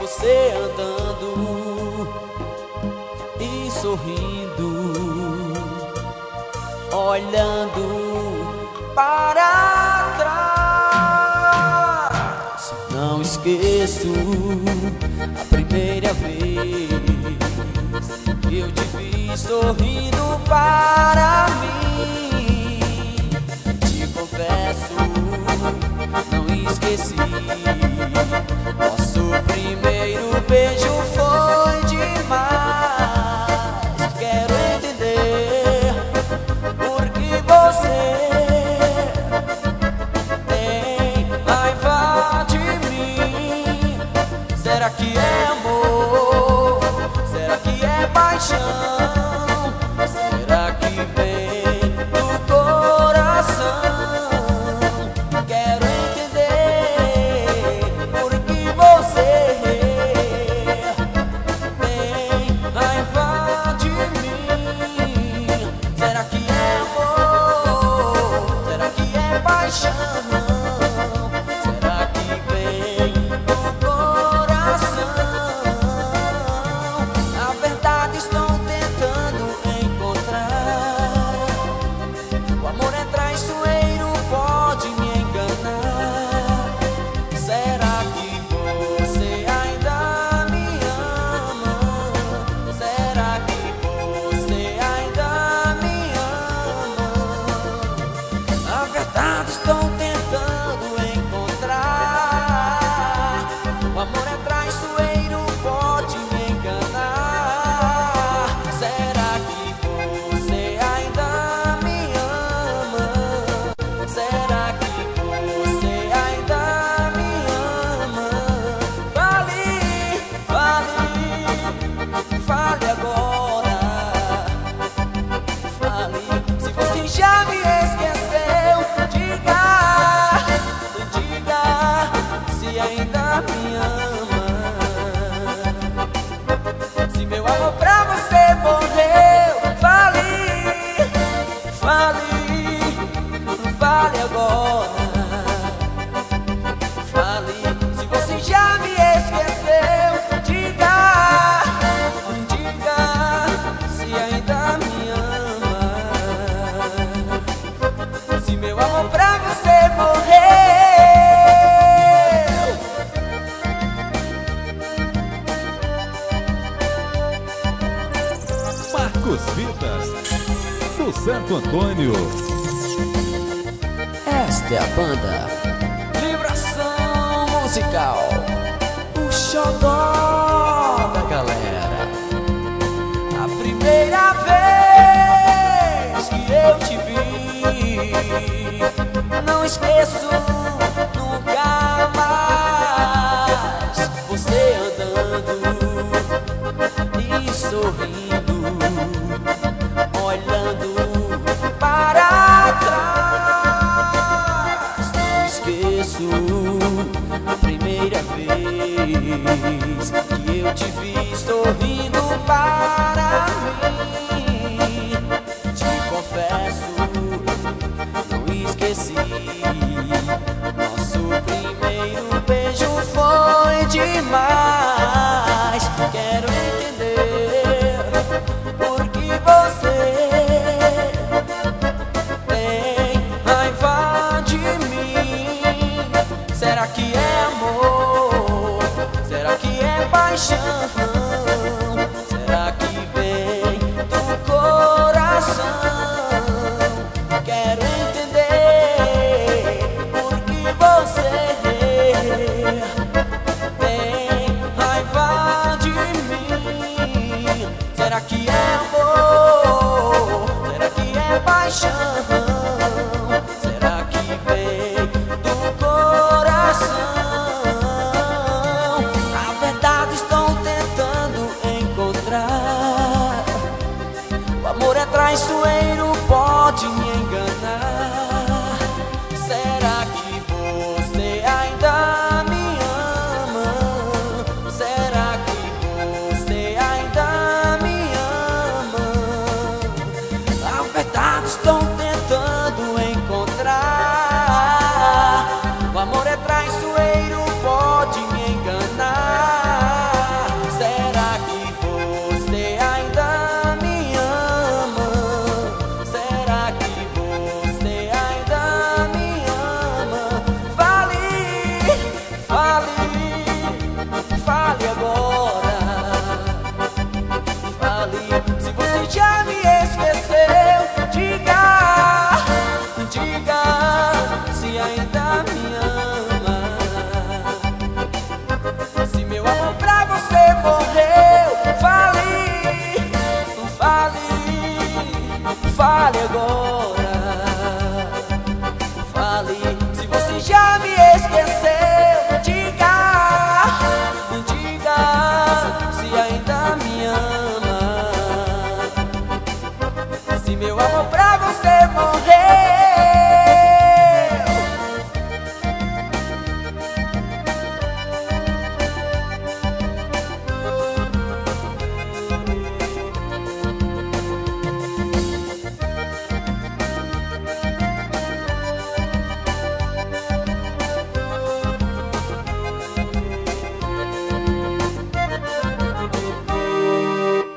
você andando e sorrindo, olhando para trás. Não esqueço a primeira vez que eu te vi sorrindo para mim. Te confesso, não esqueci. Nosso primeiro beijo foi demais. Quero entender por que você tem raiva de mim. Será que é amor? Será que é paixão? Será que vem do coração? Quero entender por que você tem raiva de mim. Será que é amor? Será que é paixão? Será que vem do coração? Na verdade estou tentando encontrar. O amor é traiçoeiro, pode me enganar. Será que você ainda me ama? Será que você ainda me ama? Na verdade estou tentando encontrar. O amor é traiçoeiro, pode me enganar. Será que você ainda me ama? Será que você ainda me ama? Fale, fale, fale agora. Fale, se você já me esqueceu, diga, diga se ainda me ama. Se meu amor pra você morreu, fale, fale, fale agora. Fale, se você já me esqueceu, diga, diga se ainda me ama. Se meu amor pra você morreu. Marcos Vitas, do Santo Antônio. Esta é a banda Vibração Musical, o xodó da galera. A primeira vez que eu te vi, não esqueço nunca mais. Você andando e sorrindo, olhando para trás. Não esqueço a primeira vez que eu te vi sorrindo para mim. Te confesso, não esqueci. Nosso primeiro beijo foi demais. Quero entender por que você tem raiva de mim. Será que é amor? Será que é paixão? Será que vem do coração? Quero entender por que você tem raiva de mim. Será que é amor? Será que é paixão? Será que vem do coração? Na verdade estou tentando encontrar. O amor é traiçoeiro, pode me enganar. Será que você ainda me ama? Será que você ainda me ama? Na verdade estou tentando encontrar. O amor é traiçoeiro, pode me enganar. Fale agora.